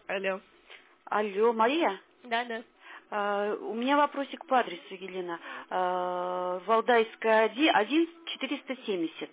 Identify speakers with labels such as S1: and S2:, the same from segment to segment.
S1: Алло.
S2: Алло, Мария?
S1: Да.
S2: У меня вопросик по адресу, Елена. Валдайская 1, 470.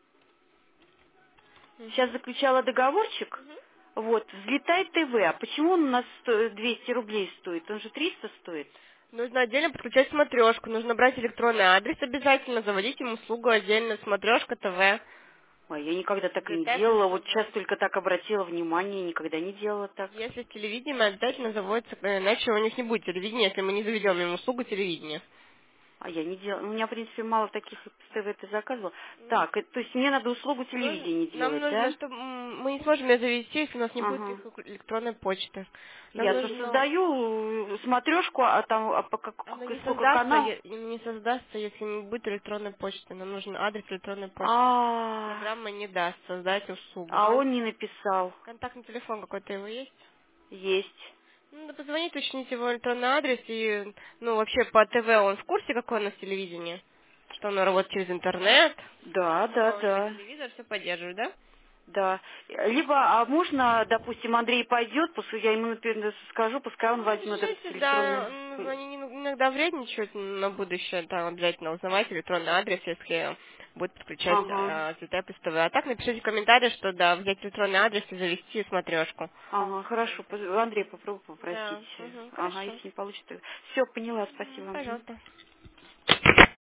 S2: Сейчас заключала договорчик. Вот, взлетай ТВ. А почему он у нас 200 рублей стоит? Он же 300 стоит.
S1: Нужно отдельно подключать смотрешку. Нужно брать электронный адрес обязательно, заводить им услугу отдельно. Смотрешка ТВ.
S2: Ой, я никогда так и не
S1: Взлетай
S2: делала. Вот сейчас
S1: ТВ.
S2: только так обратила внимание, никогда не делала так.
S1: Если с телевидением обязательно заводится, иначе у них не будет телевидения, если мы не заведем им услугу телевидения.
S2: А я не делала. У меня, в принципе, мало таких ТВ ты заказывала. Так, то есть мне надо услугу телевидения
S1: Нам
S2: делать,
S1: нужно,
S2: да?
S1: чтобы мы не сможем ее завести, если у нас не будет
S2: Ага.
S1: их электронной почты. Нам
S2: Я
S1: нужно...
S2: создаю смотрешку, а там
S1: Она не
S2: сколько
S1: создастся,
S2: канал?
S1: не создастся, если не будет электронной почты. Нам нужен адрес электронной почты.
S2: А,
S1: Программа не даст создать услугу.
S2: а он не написал.
S1: Контактный телефон какой-то его есть?
S2: Есть.
S1: Ну, надо позвонить, уточнить его электронный адрес и, вообще по ТВ он в курсе, какое у нас телевидение? Что оно работает через интернет?
S2: Да, да,
S1: Что у него
S2: да.
S1: телевизор все поддерживает, да?
S2: Да. Либо, а можно, допустим, Андрей пойдет, пускай я ему, например, скажу, пускай он возьмет этот
S1: Пишите, да,
S2: электронный.
S1: они иногда вредничают на будущее, там обязательно узнавать электронный адрес, если будет подключать
S2: Ага.
S1: Зетеп из ТВ. А так напишите в комментариях, что да, взять электронный адрес и завести смотрешку.
S2: Ага, хорошо. Андрей, попробуй попросить.
S1: Да,
S2: Ага,
S1: хорошо.
S2: если не получится. Все, поняла, спасибо.
S1: Пожалуйста.